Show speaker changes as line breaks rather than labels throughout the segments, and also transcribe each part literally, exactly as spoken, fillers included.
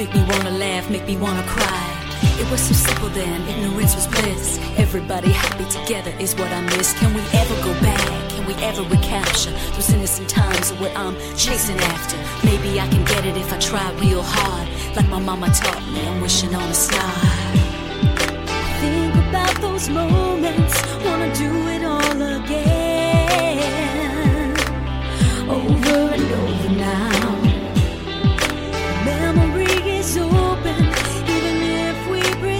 Make me wanna laugh, make me wanna cry. It was so simple then, ignorance was bliss. Everybody happy together is what I miss. Can we ever go back? Can we ever recapture those innocent times of what I'm chasing after? Maybe I can get it if I try real hard. Like my mama taught me, I'm wishing on a star. Think about those moments, wanna do it all again. Over and over now. Memory is open, even if we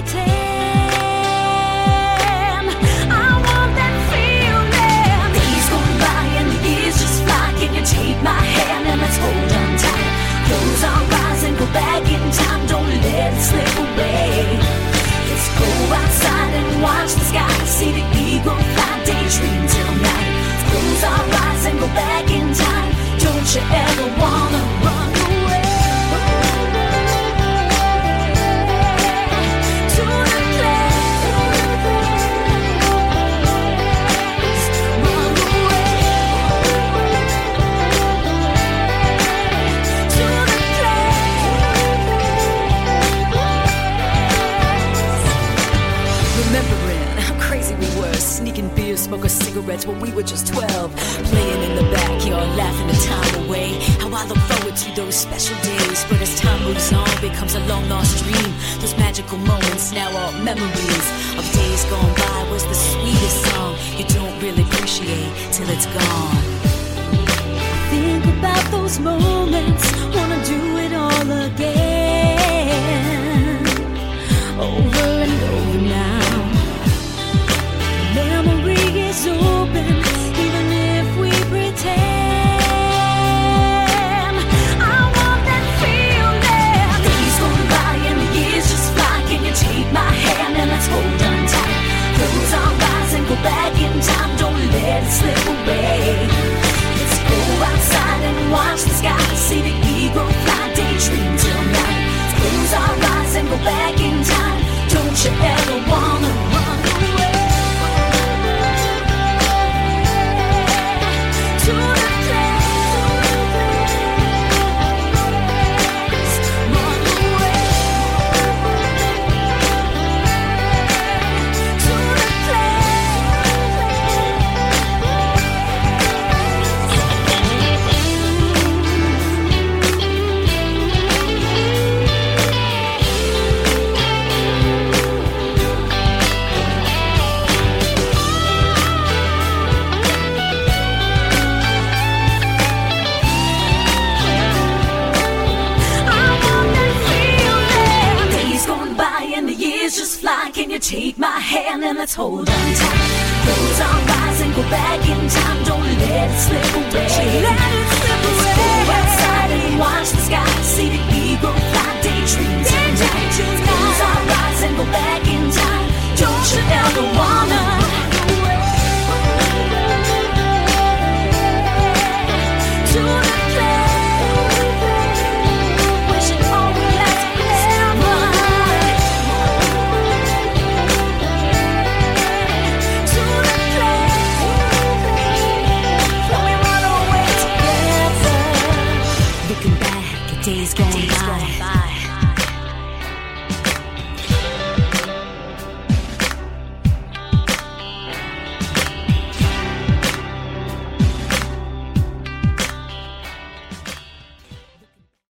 pretend. I want that feeling. Days going by and the years just fly. Can you take my hand and let's hold on tight? Close our eyes and go back in time. Don't let it slip away. Let's go outside and watch the sky. See the eagle fly, daydream till night. Let's close our eyes and go back in time. Don't you ever wanna run away? To the place, run away. To the place. Remembering how crazy we were, sneaking beer, smoking cigarettes when we were just twelve. Playing in the backyard, laughing the time away. How I look forward to those special days. But as time moves on, becomes a long lost dream. Those magical moments now are memories of days gone by. Was the sweetest song you don't really appreciate till it's gone. Think about those moments, wanna do it all again. Over and over now. Memory is open, even if we pretend. I want that feeling. Days going by and the years just fly. Can you take my hand and let's hold on tight? Close our eyes and go back in time. Don't let it slip away. Let's go outside and watch the sky. See the eagle fly, daydream till night. Let's close our eyes and go back in time. Don't you ever wanna run away? To the place, run away. To the just fly. Can you take my hand and let's hold on tight? Close our eyes and go back in time. Don't let it slip away. Let it slip away. Let's go outside and watch the sky. See the eagle